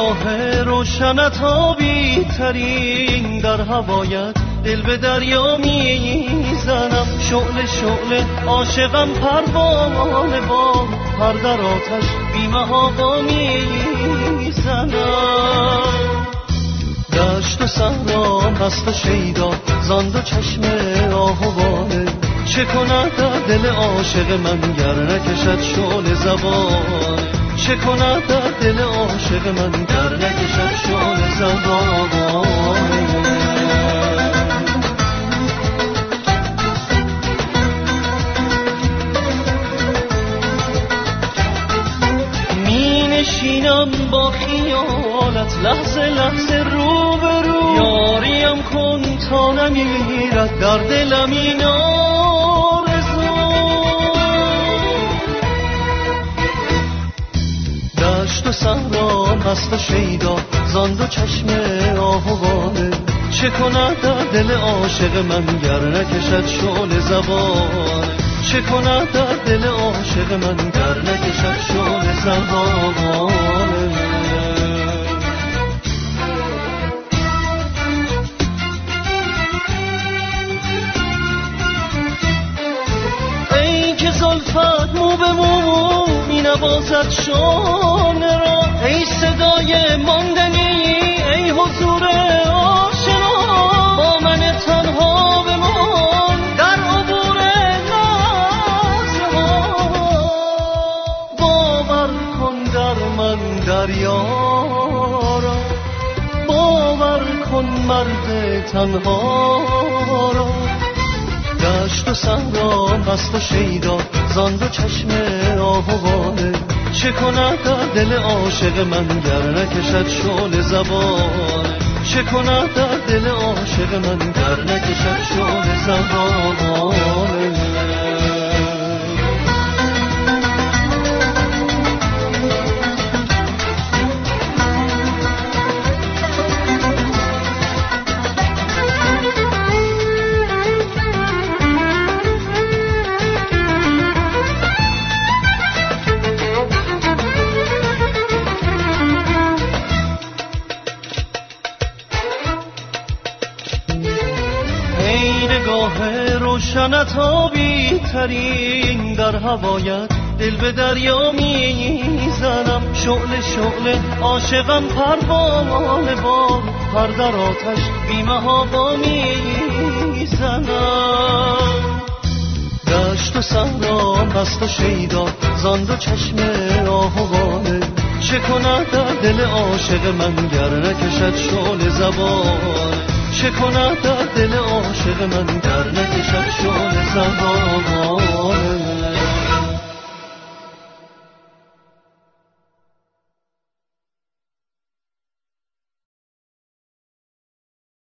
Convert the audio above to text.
نگاه روشنت آبی ترین در هوایت دل به دریا میزنم. شعله شعله عاشقم پروانه با پر در آتش بی محابا میزنم. دشت و صحرا مست و شیدا زان دو چشم آهوانه چه کند در دل عاشق من گر نکشد شعله زبانه. چه کند در دل عاشق من گر نکشد شعله زبانه. نشینم با خیالت لحظه لحظه رو به رو، یاریم کن تا نمیرد در دلم این آرزو. دشت و صحرا مست و شیدا زان دو چشم آهوانه چه کند در دل عاشق من گر نکشد شعله زبانه. چه کند در دل عاشق من گر نکشد شعله زبانه. ای که زلفت مو به مو می نوازد شانه را، ای صدای ماندنی ای حضور آشنا با من تنها بمان در عبور لحظه ها. باور کن در من دریا را، باور کن مرد تنها را. دشت و صحرا مست و شیدا زان دو چشم آهوانه چه کند در دل عاشق من گر نکشد شعله زبانه. چه کند در دل عاشق من گر نکشد شعله زبانه. روشنت آبی ترین در هوایت دل به دریا میزنم. شعله شعله عاشقم پروانه با پر در آتش بی محابا میزنم. دشت و صحرا مست و شیدا زان دو چشم آهوانه چه کند در دل عاشق من گر نکشد شعله زبانه. چه کند در دل عاشق من گر نکشد شعله زبانه.